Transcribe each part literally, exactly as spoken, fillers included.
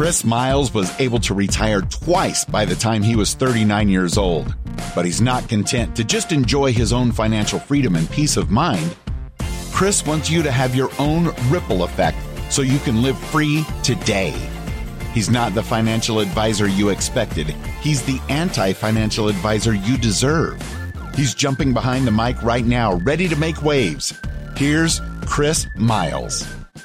Chris Miles was able to retire twice by the time he was thirty-nine years old, but he's not content to just enjoy his own financial freedom and peace of mind. Chris wants you to have your own ripple effect so you can live free today. He's not the financial advisor you expected. He's the anti-financial advisor you deserve. He's jumping behind the mic right now, ready to make waves. Here's Chris Miles.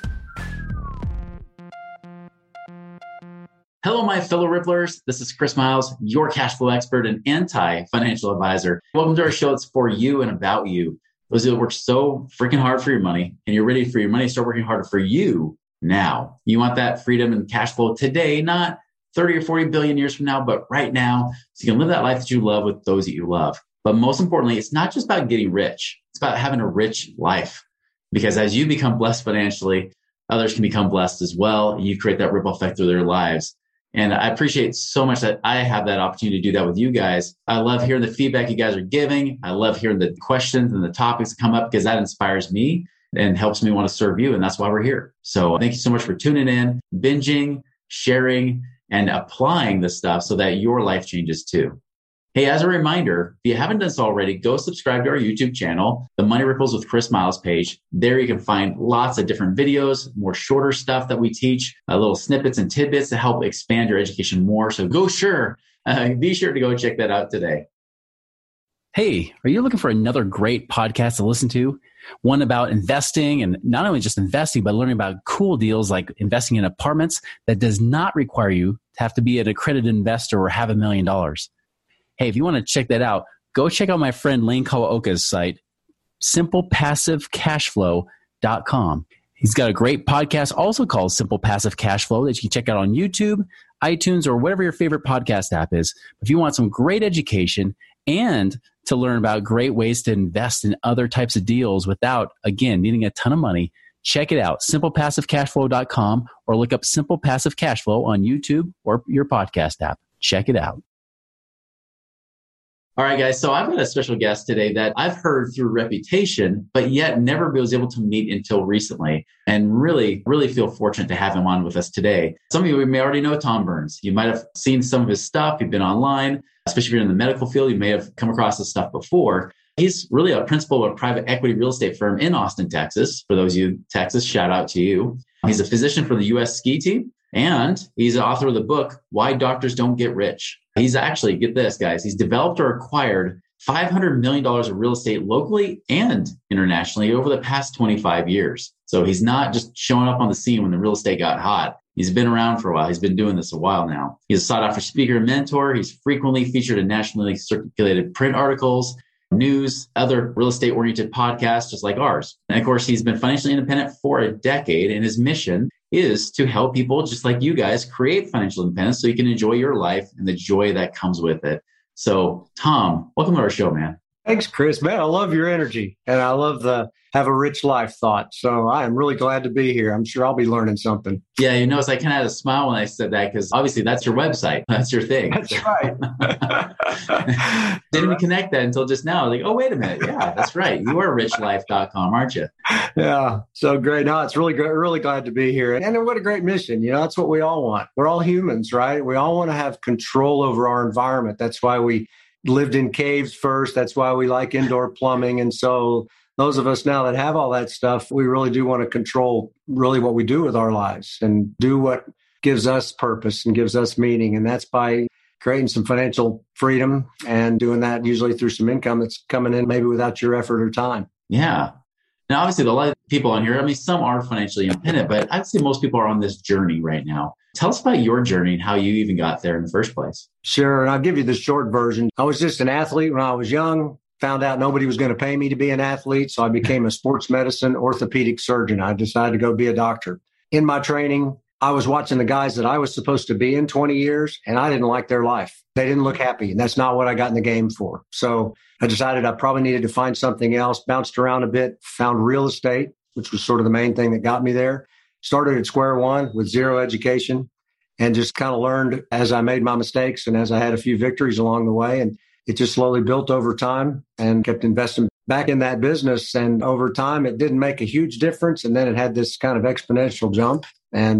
Hello, my fellow Ripplers. This is Chris Miles, your cash flow expert and anti-financial advisor. Welcome to our show. It's for you and about you. Those who work so freaking hard for your money and you're ready for your money to start working harder for you now. You want that freedom and cash flow today, not thirty or forty billion years from now, but right now, so you can live that life that you love with those that you love. But most importantly, it's not just about getting rich. It's about having a rich life. Because as you become blessed financially, others can become blessed as well. And you create that ripple effect through their lives. And I appreciate so much that I have that opportunity to do that with you guys. I love hearing the feedback you guys are giving. I love hearing the questions and the topics that come up because that inspires me and helps me want to serve you. And that's why we're here. So thank you so much for tuning in, binging, sharing, and applying this stuff so that your life changes too. Hey, as a reminder, if you haven't done so already, go subscribe to our YouTube channel, the Money Ripples with Chris Miles page. There you can find lots of different videos, more shorter stuff that we teach, uh, little snippets and tidbits to help expand your education more. So go sure, uh, be sure to go check that out today. Hey, are you looking for another great podcast to listen to? One about investing, and not only just investing, but learning about cool deals like investing in apartments that does not require you to have to be an accredited investor or have a million dollars. Hey, if you want to check that out, go check out my friend Lane Kawaoka's site, simple passive cash flow dot com. He's got a great podcast also called Simple Passive Cash Flow that you can check out on YouTube, iTunes, or whatever your favorite podcast app is. If you want some great education and to learn about great ways to invest in other types of deals without, again, needing a ton of money, check it out, simple passive cash flow dot com, or look up Simple Passive Cash Flow on YouTube or your podcast app. Check it out. All right, guys. So I've got a special guest today that I've heard through reputation, but yet never was able to meet until recently. And really, really feel fortunate to have him on with us today. Some of you may already know Tom Burns. You might have seen some of his stuff. You've been online, especially if you're in the medical field. You may have come across this stuff before. He's really a principal of a private equity real estate firm in Austin, Texas. For those of you in Texas, shout out to you. He's a physician for the U S ski team. And he's the author of the book, Why Doctors Don't Get Rich. He's actually, get this, guys, he's developed or acquired five hundred million dollars of real estate locally and internationally over the past twenty-five years. So he's not just showing up on the scene when the real estate got hot. He's been around for a while. He's been doing this a while now. He's a sought-after speaker and mentor. He's frequently featured in nationally circulated print articles, news, other real estate-oriented podcasts just like ours. And of course, he's been financially independent for a decade, and his mission is to help people just like you guys create financial independence so you can enjoy your life and the joy that comes with it. So, Tom, welcome to our show, man. Thanks, Chris. Man, I love your energy, and I love the have a rich life thought. So I am really glad to be here. I'm sure I'll be learning something. Yeah, you notice I kind of had a smile when I said that because obviously that's your website. That's your thing. That's right. Didn't even connect that until just now. Like, oh, wait a minute. Yeah, that's right. You are rich life dot com, aren't you? Yeah. So great. No, it's really great. Really glad to be here. And what a great mission. You know, that's what we all want. We're all humans, right? We all want to have control over our environment. That's why we lived in caves first. That's why we like indoor plumbing. And so those of us now that have all that stuff, we really do want to control really what we do with our lives and do what gives us purpose and gives us meaning. And that's by creating some financial freedom and doing that usually through some income that's coming in maybe without your effort or time. Yeah. Now, obviously, a lot of people on here, I mean, some are financially independent, but I'd say most people are on this journey right now. Tell us about your journey and how you even got there in the first place. Sure. And I'll give you the short version. I was just an athlete when I was young, found out nobody was going to pay me to be an athlete. So I became a sports medicine orthopedic surgeon. I decided to go be a doctor. In my training, I was watching the guys that I was supposed to be in twenty years, and I didn't like their life. They didn't look happy. And that's not what I got in the game for. So I decided I probably needed to find something else, bounced around a bit, found real estate, which was sort of the main thing that got me there. Started at square one with zero education and just kind of learned as I made my mistakes and as I had a few victories along the way. And it just slowly built over time and kept investing back in that business. And over time, it didn't make a huge difference. And then it had this kind of exponential jump. And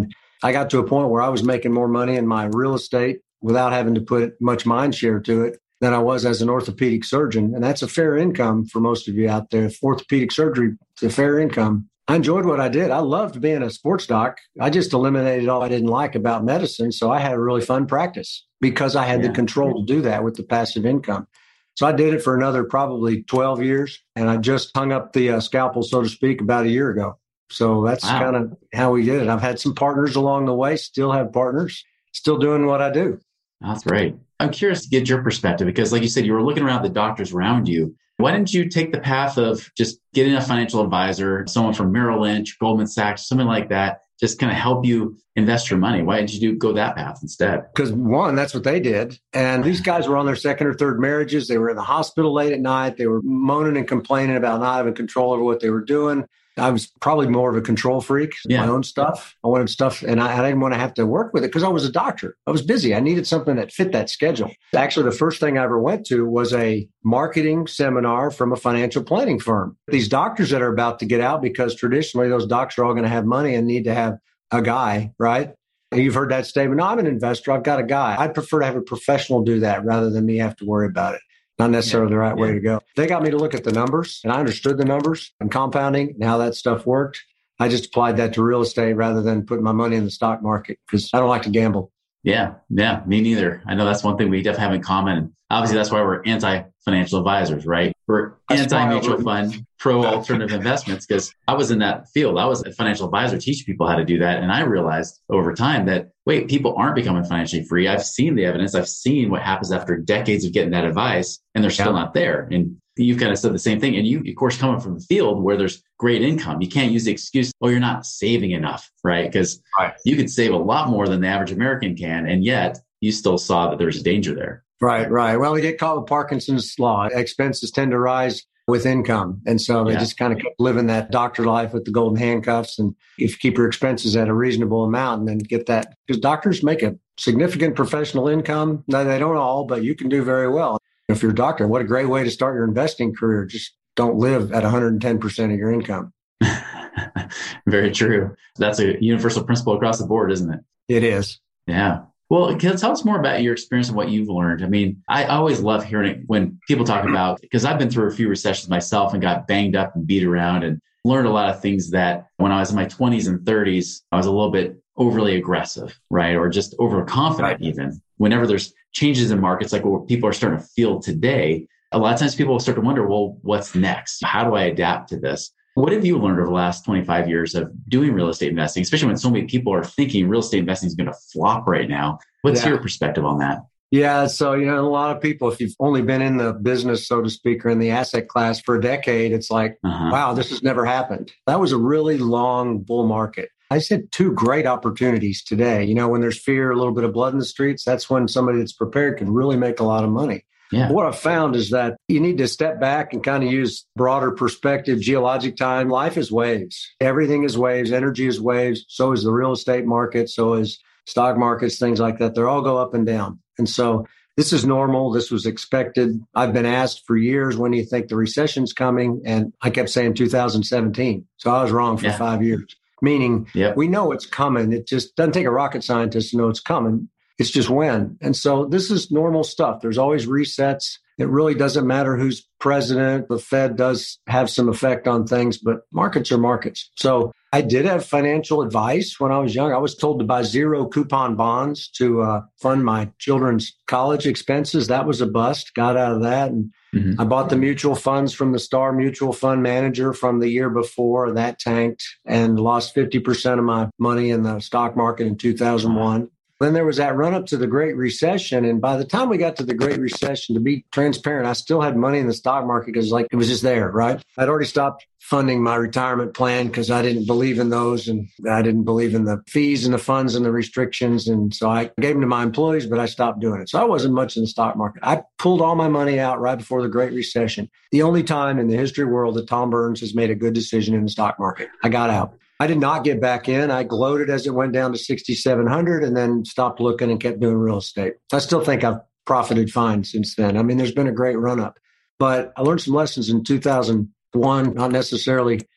I got to a point where I was making more money in my real estate without having to put much mind share to it than I was as an orthopedic surgeon. And that's a fair income for most of you out there. Orthopedic surgery, it's a fair income. I enjoyed what I did. I loved being a sports doc. I just eliminated all I didn't like about medicine. So I had a really fun practice because I had yeah. the control to do that with the passive income. So I did it for another probably twelve years. And I just hung up the uh, scalpel, so to speak, about a year ago. So that's wow. kind of how we did it. I've had some partners along the way, still have partners, still doing what I do. That's great. I'm curious to get your perspective because like you said, you were looking around the doctors around you. Why didn't you take the path of just getting a financial advisor, someone from Merrill Lynch, Goldman Sachs, something like that, just kind of help you invest your money? Why didn't you do, go that path instead? Because one, that's what they did. And these guys were on their second or third marriages. They were in the hospital late at night. They were moaning and complaining about not having control over what they were doing. I was probably more of a control freak, yeah. my own stuff. I wanted stuff, and I, I didn't want to have to work with it because I was a doctor. I was busy. I needed something that fit that schedule. Actually, the first thing I ever went to was a marketing seminar from a financial planning firm. These doctors that are about to get out, because traditionally those docs are all going to have money and need to have a guy, right? And you've heard that statement, no, I'm an investor. I've got a guy. I'd prefer to have a professional do that rather than me have to worry about it. Not necessarily yeah, the right yeah. way to go. They got me to look at the numbers, and I understood the numbers and compounding and how that stuff worked. I just applied that to real estate rather than putting my money in the stock market because I don't like to gamble. Yeah, yeah, me neither. I know that's one thing we definitely have in common. Obviously, that's why we're anti-financial advisors, right? We're anti-mutual fund, pro-alternative investments, because I was in that field. I was a financial advisor teaching people how to do that. And I realized over time that, wait, people aren't becoming financially free. I've seen the evidence. I've seen what happens after decades of getting that advice, and they're still yeah. not there. And you've kind of said the same thing. And you, of course, coming from the field where there's great income, you can't use the excuse, oh, you're not saving enough, right? Because right. you could save a lot more than the average American can. And yet you still saw that there's a danger there. Right, right. Well, we get called the Parkinson's law. Expenses tend to rise with income. And so they yeah. just kind of kept living that doctor life with the golden handcuffs. And if you keep your expenses at a reasonable amount and then get that, because doctors make a significant professional income. No, they don't all, but you can do very well. If you're a doctor, what a great way to start your investing career. Just don't live at one hundred ten percent of your income. Very true. That's a universal principle across the board, isn't it? It is. Yeah. Well, tell us more about your experience and what you've learned. I mean, I always love hearing it when people talk about, because I've been through a few recessions myself and got banged up and beat around and learned a lot of things that when I was in my twenties and thirties, I was a little bit overly aggressive, right? Or just overconfident even. Whenever there's changes in markets, like what people are starting to feel today, a lot of times people will start to wonder, well, what's next? How do I adapt to this? What have you learned over the last twenty-five years of doing real estate investing, especially when so many people are thinking real estate investing is going to flop right now? What's yeah. your perspective on that? Yeah. So, you know, a lot of people, if you've only been in the business, so to speak, or in the asset class for a decade, it's like, uh-huh. wow, this has never happened. That was a really long bull market. I said two great opportunities today. You know, when there's fear, a little bit of blood in the streets, that's when somebody that's prepared can really make a lot of money. Yeah. What I've found is that you need to step back and kind of use broader perspective, geologic time. Life is waves. Everything is waves. Energy is waves. So is the real estate market. So is stock markets, things like that. They all go up and down. And so this is normal. This was expected. I've been asked for years, when do you think the recession's coming? And I kept saying two thousand seventeen. So I was wrong for yeah. five years, meaning yep. we know it's coming. It just doesn't take a rocket scientist to know it's coming. It's just when. And so this is normal stuff. There's always resets. It really doesn't matter who's president. The Fed does have some effect on things, but markets are markets. So I did have financial advice when I was young. I was told to buy zero coupon bonds to uh, fund my children's college expenses. That was a bust. Got out of that. And mm-hmm. I bought the mutual funds from the Star Mutual Fund manager from the year before. That tanked and lost fifty percent of my money in the stock market in two thousand one. Then there was that run up to the Great Recession. And by the time we got to the Great Recession, to be transparent, I still had money in the stock market because like it was just there, right? I'd already stopped funding my retirement plan because I didn't believe in those. And I didn't believe in the fees and the funds and the restrictions. And so I gave them to my employees, but I stopped doing it. So I wasn't much in the stock market. I pulled all my money out right before the Great Recession. The only time in the history of the world that Tom Burns has made a good decision in the stock market. I got out. I did not get back in. I gloated as it went down to sixty-seven hundred and then stopped looking and kept doing real estate. I still think I've profited fine since then. I mean, there's been a great run up, but I learned some lessons in two thousand one, not necessarily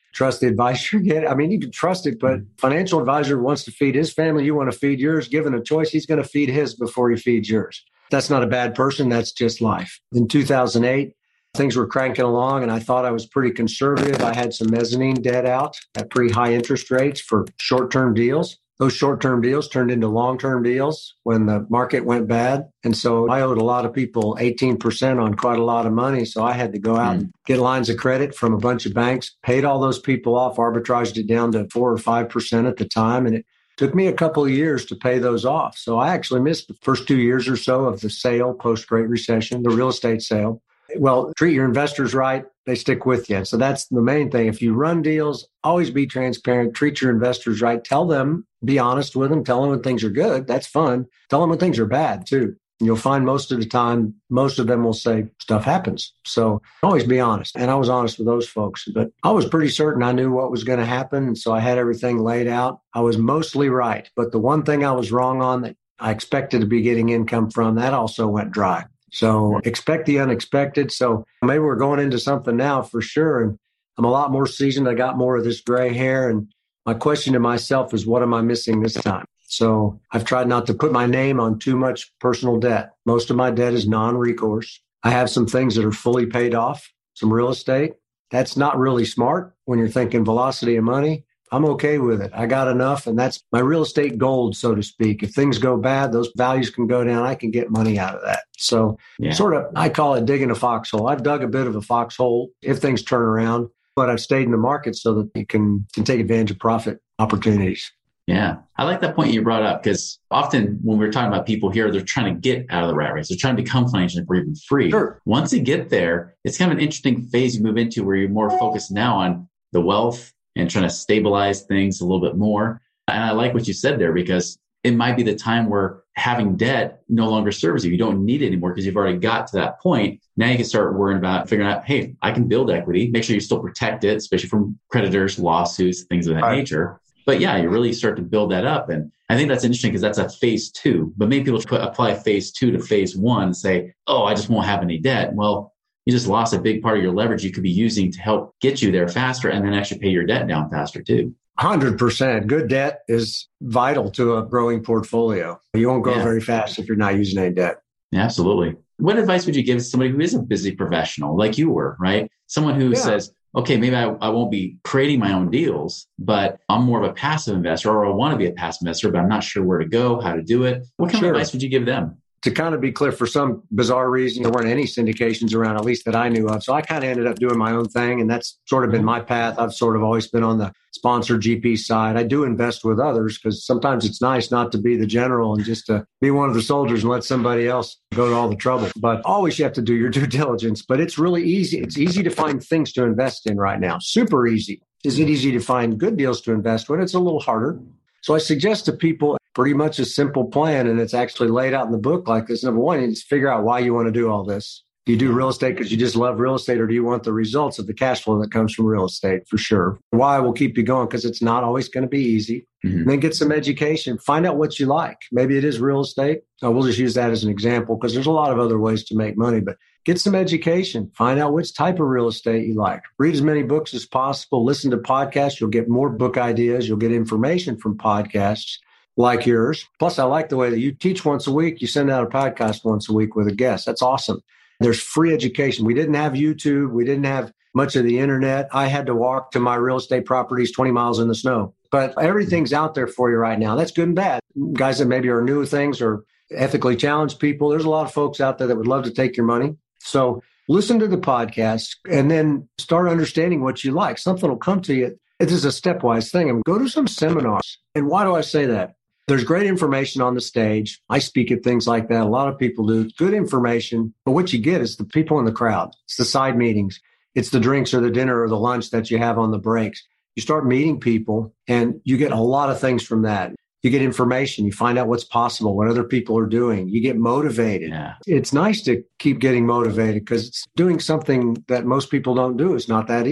trust the advice you're getting. I mean, you can trust it, but financial advisor wants to feed his family. You want to feed yours. Given a choice, he's going to feed his before he feeds yours. That's not a bad person. That's just life. In two thousand eight, things were cranking along and I thought I was pretty conservative. I had some mezzanine debt out at pretty high interest rates for short-term deals. Those short-term deals turned into long-term deals when the market went bad. And so I owed a lot of people eighteen percent on quite a lot of money. So I had to go out mm. and get lines of credit from a bunch of banks, paid all those people off, arbitraged it down to four or five percent at the time. And it took me a couple of years to pay those off. So I actually missed the first two years or so of the sale post-Great Recession, the real estate sale. Well, treat your investors right. They stick with you. So that's the main thing. If you run deals, always be transparent, treat your investors right. Tell them, be honest with them. Tell them when things are good. That's fun. Tell them when things are bad too. And you'll find most of the time, most of them will say stuff happens. So always be honest. And I was honest with those folks, but I was pretty certain I knew what was going to happen. And so I had everything laid out. I was mostly right. But the one thing I was wrong on that I expected to be getting income from, that also went dry. So expect the unexpected. So maybe we're going into something now for sure. And I'm a lot more seasoned. I got more of this gray hair. And my question to myself is, what am I missing this time? So I've tried not to put my name on too much personal debt. Most of my debt is non-recourse. I have some things that are fully paid off, some real estate. That's not really smart when you're thinking velocity of money. I'm okay with it. I got enough, and that's my real estate gold, so to speak. If things go bad, those values can go down. I can get money out of that. So yeah. sort of, I call it digging a foxhole. I've dug a bit of a foxhole if things turn around, but I've stayed in the market so that you can, can take advantage of profit opportunities. Yeah. I like that point you brought up because often when we're talking about people here, they're trying to get out of the rat race. They're trying to become financially even free. Sure. Once you get there, it's kind of an interesting phase you move into where you're more focused now on the wealth and trying to stabilize things a little bit more. And I like what you said there because it might be the time where having debt no longer serves you. You don't need it anymore because you've already got to that point. Now you can start worrying about figuring out, hey, I can build equity. Make sure you still protect it, especially from creditors, lawsuits, things of that right. nature. But yeah, you really start to build that up. And I think that's interesting because that's a phase two. But many people put, apply phase two to phase one and say, oh, I just won't have any debt. Well, you just lost a big part of your leverage you could be using to help get you there faster and then actually pay your debt down faster too. one hundred percent. Good debt is vital to a growing portfolio. You won't grow yeah. very fast if you're not using any debt. Yeah, absolutely. What advice would you give somebody who is a busy professional like you were, right? Someone who yeah. says, okay, maybe I, I won't be creating my own deals, but I'm more of a passive investor or I want to be a passive investor, but I'm not sure where to go, how to do it. What kind sure. of advice would you give them? To kind of be clear, for some bizarre reason, there weren't any syndications around, at least that I knew of. So I kind of ended up doing my own thing. And that's sort of been my path. I've sort of always been on the sponsor G P side. I do invest with others because sometimes it's nice not to be the general and just to be one of the soldiers and let somebody else go to all the trouble. But always you have to do your due diligence. But it's really easy. It's easy to find things to invest in right now. Super easy. Is it easy to find good deals to invest in? It's a little harder. So I suggest to people pretty much a simple plan, and it's actually laid out in the book like this. Number one, you just figure out why you want to do all this. Do you do real estate because you just love real estate, or do you want the results of the cash flow that comes from real estate? For sure. Why will keep you going because it's not always going to be easy. Mm-hmm. Then get some education. Find out what you like. Maybe it is real estate. Uh, we'll just use that as an example because there's a lot of other ways to make money, but get some education. Find out which type of real estate you like. Read as many books as possible. Listen to podcasts. You'll get more book ideas. You'll get information from podcasts like yours. Plus, I like the way that you teach once a week. You send out a podcast once a week with a guest. That's awesome. There's free education. We didn't have YouTube. We didn't have much of the internet. I had to walk to my real estate properties twenty miles in the snow. But everything's out there for you right now. That's good and bad. Guys that maybe are new to things or ethically challenged people, there's a lot of folks out there that would love to take your money. So listen to the podcast and then start understanding what you like. Something will come to you. It is a stepwise thing. And go to some seminars. And why do I say that? There's great information on the stage. I speak at things like that. A lot of people do. Good information. But what you get is the people in the crowd. It's the side meetings. It's the drinks or the dinner or the lunch that you have on the breaks. You start meeting people and you get a lot of things from that. You get information. You find out what's possible, what other people are doing. You get motivated. Yeah. It's nice to keep getting motivated because it's doing something that most people don't do. It's not that easy.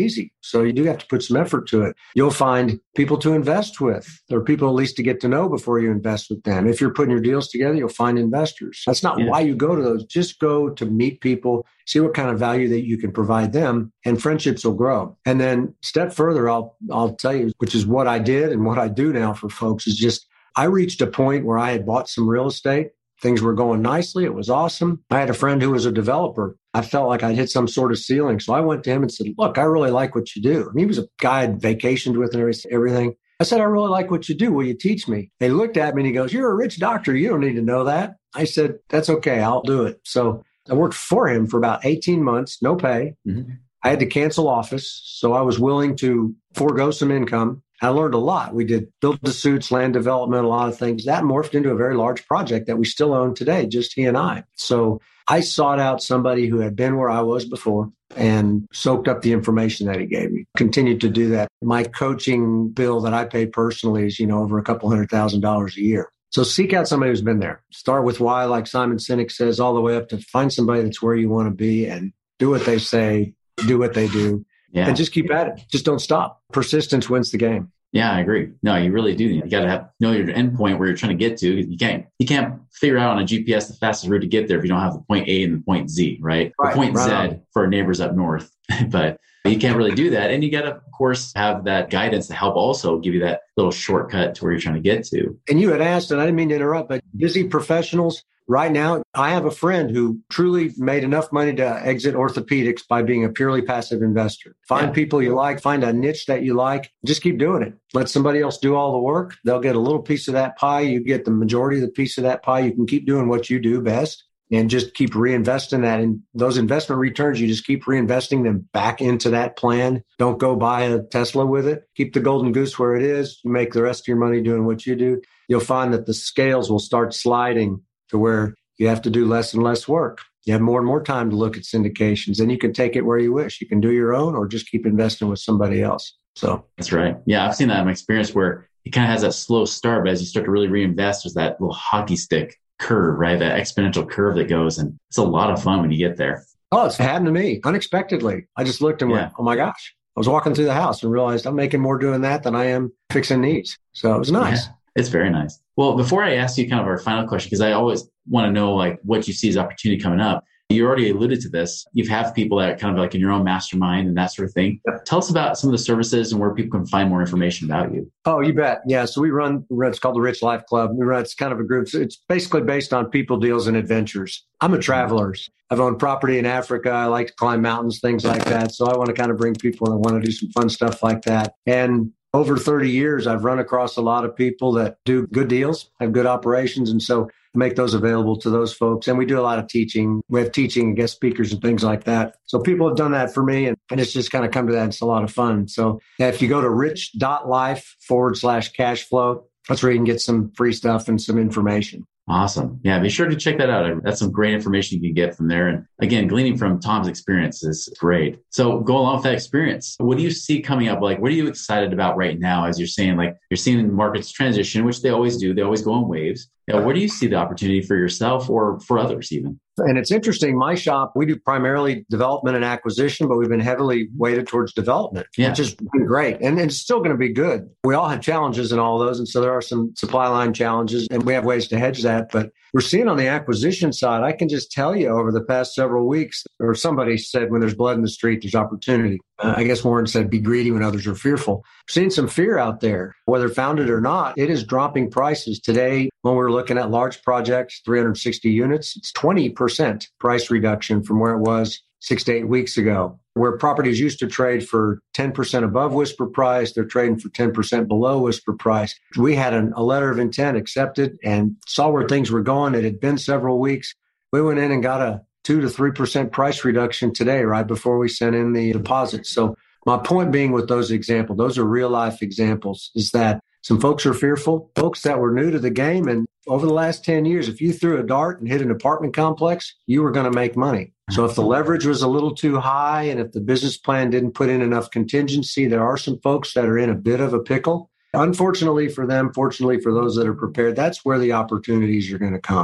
So you do have to put some effort to it. You'll find people to invest with, or people at least to get to know before you invest with them. If you're putting your deals together, you'll find investors. That's not yeah. why you go to those. Just go to meet people, see what kind of value that you can provide them, and friendships will grow. And then step further, I'll I'll tell you, which is what I did and what I do now for folks, is just I reached a point where I had bought some real estate. Things were going nicely. It was awesome. I had a friend who was a developer. I felt like I'd hit some sort of ceiling. So I went to him and said, look, I really like what you do. I mean, he was a guy I'd vacationed with and everything. I said, I really like what you do. Will you teach me? He looked at me and he goes, you're a rich doctor. You don't need to know that. I said, that's okay. I'll do it. So I worked for him for about eighteen months, no pay. Mm-hmm. I had to cancel office. So I was willing to forego some income. I learned a lot. We did build-to-suits, land development, a lot of things. That morphed into a very large project that we still own today, just he and I. So I sought out somebody who had been where I was before and soaked up the information that he gave me. Continued to do that. My coaching bill that I pay personally is, you know, over a couple hundred thousand dollars a year. So seek out somebody who's been there. Start with why, like Simon Sinek says, all the way up to find somebody that's where you want to be and do what they say, do what they do. Yeah. And just keep at it. Just don't stop. Persistence wins the game. Yeah, I agree. No, you really do. You got to have know your endpoint where you're trying to get to. You can't you can't figure out on a G P S the fastest route to get there if you don't have the point A and the point Z, right? right the point right Z on. For our neighbors up north. But you can't really do that. And you got to, of course, have that guidance to help also give you that little shortcut to where you're trying to get to. And you had asked, and I didn't mean to interrupt, but busy professionals. Right now, I have a friend who truly made enough money to exit orthopedics by being a purely passive investor. Find yeah. people you like, find a niche that you like, just keep doing it. Let somebody else do all the work. They'll get a little piece of that pie. You get the majority of the piece of that pie. You can keep doing what you do best and just keep reinvesting that. And those investment returns, you just keep reinvesting them back into that plan. Don't go buy a Tesla with it. Keep the golden goose where it is. You make the rest of your money doing what you do. You'll find that the scales will start sliding to where you have to do less and less work. You have more and more time to look at syndications, and you can take it where you wish. You can do your own or just keep investing with somebody else. So that's right. Yeah, I've seen that in my experience where it kind of has that slow start, but as you start to really reinvest, there's that little hockey stick curve, right? That exponential curve that goes, and it's a lot of fun when you get there. Oh, it's happened to me unexpectedly. I just looked and yeah. went, oh my gosh. I was walking through the house and realized I'm making more doing that than I am fixing these. So it was nice. Yeah. It's very nice. Well, before I ask you kind of our final question, because I always want to know like what you see as opportunity coming up. You already alluded to this. You have people that are kind of like in your own mastermind and that sort of thing. Yep. Tell us about some of the services and where people can find more information about you. Oh, you bet. Yeah. So we run, it's called the Rich Life Club. We run, it's kind of a group. It's basically based on people, deals, and adventures. I'm a traveler. I've owned property in Africa. I like to climb mountains, things like that. So I want to kind of bring people and I want to do some fun stuff like that. And over thirty years, I've run across a lot of people that do good deals, have good operations. And so I make those available to those folks. And we do a lot of teaching. We have teaching and guest speakers and things like that. So people have done that for me. And, and it's just kind of come to that. It's a lot of fun. So if you go to rich.life forward slash cash flow, that's where you can get some free stuff and some information. Awesome. Yeah, be sure to check that out. That's some great information you can get from there. And again, gleaning from Tom's experience is great. So go along with that experience. What do you see coming up? Like, what are you excited about right now as you're saying, like, you're seeing markets transition, which they always do. They always go in waves. You know, where do you see the opportunity for yourself or for others even? And it's interesting. My shop, we do primarily development and acquisition, but we've been heavily weighted towards development, yeah. which has been great. And it's still going to be good. We all have challenges in all those. And so there are some supply line challenges and we have ways to hedge that. But we're seeing on the acquisition side, I can just tell you over the past several weeks, or somebody said, when there's blood in the street, there's opportunity. Uh, I guess Warren said, be greedy when others are fearful. We're seeing some fear out there, whether founded or not. It is dropping prices. Today, when we're looking at large projects, three hundred sixty units, it's twenty percent price reduction from where it was six to eight weeks ago. Where properties used to trade for ten percent above whisper price, they're trading for ten percent below whisper price. We had an, a letter of intent accepted and saw where things were going. It had been several weeks. We went in and got a two to three percent price reduction today, right before we sent in the deposit. So my point being with those examples, those are real life examples, is that some folks are fearful, folks that were new to the game. And over the last ten years, if you threw a dart and hit an apartment complex, you were going to make money. So if the leverage was a little too high and if the business plan didn't put in enough contingency, there are some folks that are in a bit of a pickle. Unfortunately for them, fortunately for those that are prepared, that's where the opportunities are going to come.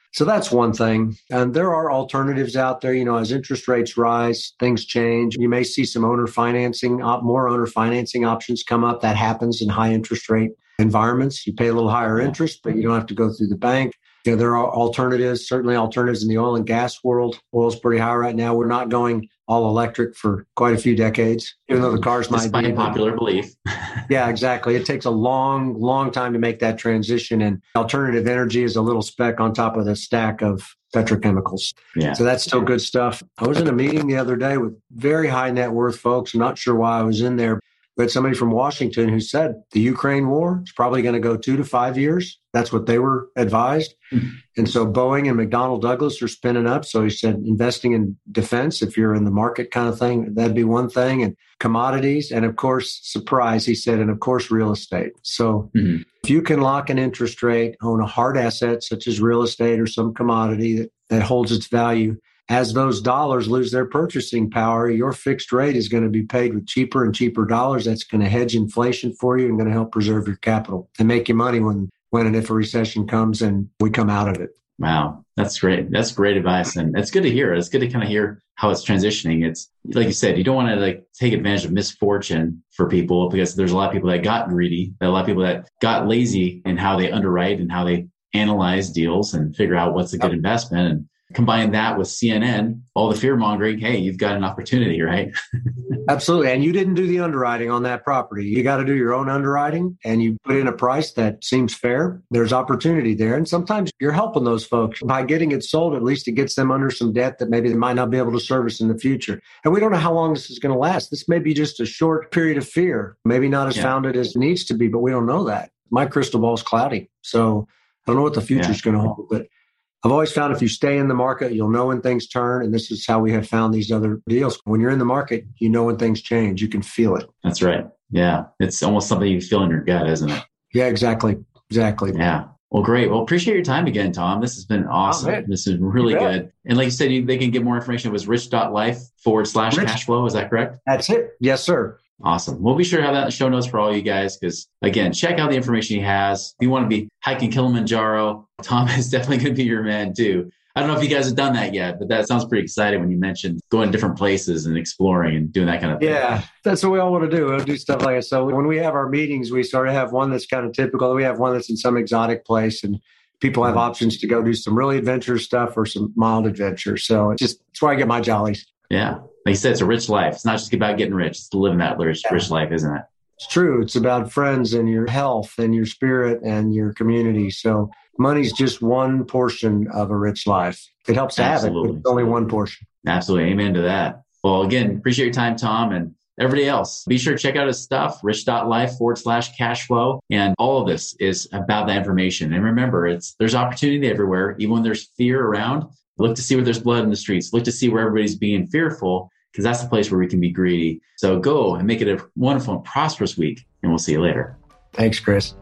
So that's one thing. And there are alternatives out there. You know, as interest rates rise, things change. You may see some owner financing, more owner financing options come up. That happens in high interest rate environments. You pay a little higher interest, but you don't have to go through the bank. You know, there are alternatives, certainly alternatives in the oil and gas world. Oil's pretty high right now. We're not going all electric for quite a few decades, even though the cars might Despite be. popular belief. Yeah, exactly. It takes a long, long time to make that transition. And alternative energy is a little speck on top of the stack of petrochemicals. Yeah. So that's still good stuff. I was in a meeting the other day with very high net worth folks. I'm not sure why I was in there. We had somebody from Washington who said the Ukraine war is probably going to go two to five years. That's what they were advised. Mm-hmm. And so Boeing and McDonnell Douglas are spinning up. So he said investing in defense, if you're in the market kind of thing, that'd be one thing. And commodities. And of course, surprise, he said, and of course, real estate. So mm-hmm. if you can lock an interest rate, own a hard asset such as real estate or some commodity that, that holds its value, as those dollars lose their purchasing power, your fixed rate is going to be paid with cheaper and cheaper dollars. That's going to hedge inflation for you and going to help preserve your capital and make you money when, when and if a recession comes and we come out of it. Wow. That's great. That's great advice. And it's good to hear. It's good to kind of hear how it's transitioning. It's like you said, you don't want to like take advantage of misfortune for people because there's a lot of people that got greedy, a lot of people that got lazy in how they underwrite and how they analyze deals and figure out what's a good investment. And combine that with C N N, all the fear mongering, hey, you've got an opportunity, right? Absolutely. And you didn't do the underwriting on that property. You got to do your own underwriting and you put in a price that seems fair. There's opportunity there. And sometimes you're helping those folks by getting it sold. At least it gets them under some debt that maybe they might not be able to service in the future. And we don't know how long this is going to last. This may be just a short period of fear, maybe not as yeah. founded as it needs to be, but we don't know that. My crystal ball is cloudy. So I don't know what the future is yeah. going to hold, but I've always found if you stay in the market, you'll know when things turn. And this is how we have found these other deals. When you're in the market, you know when things change. You can feel it. That's right. Yeah. It's almost something you feel in your gut, isn't it? Yeah, exactly. Exactly. Yeah. Well, great. Well, appreciate your time again, Tom. This has been awesome. Oh, this is really good. And like you said, you, they can get more information. It was rich.life forward slash rich. cash flow. Is that correct? That's it. Yes, sir. Awesome. We'll be sure to have that in the show notes for all you guys because, again, check out the information he has. If you want to be hiking Kilimanjaro, Tom is definitely going to be your man too. I don't know if you guys have done that yet, but that sounds pretty exciting when you mentioned going to different places and exploring and doing that kind of thing. Yeah, that's what we all want to do. We'll do stuff like that. So when we have our meetings, we sort of have one that's kind of typical. We have one that's in some exotic place and people have options to go do some really adventurous stuff or some mild adventure. So it's just, it's where I get my jollies. Yeah. Like you said, it's a rich life. It's not just about getting rich. It's living that rich, yeah. rich life, isn't it? It's true. It's about friends and your health and your spirit and your community. So money's just one portion of a rich life. It helps to Absolutely. have it, but it's only one portion. Absolutely. Amen to that. Well, again, appreciate your time, Tom, and everybody else. Be sure to check out his stuff, rich.life forward slash cash flow. And all of this is about that information. And remember, it's there's opportunity everywhere. Even when there's fear around, look to see where there's blood in the streets. Look to see where everybody's being fearful, because that's the place where we can be greedy. So go and make it a wonderful and prosperous week, and we'll see you later. Thanks, Chris.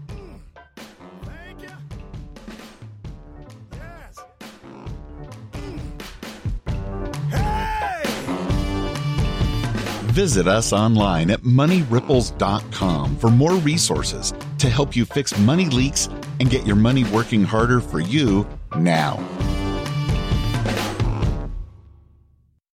Visit us online at money ripples dot com for more resources to help you fix money leaks and get your money working harder for you now.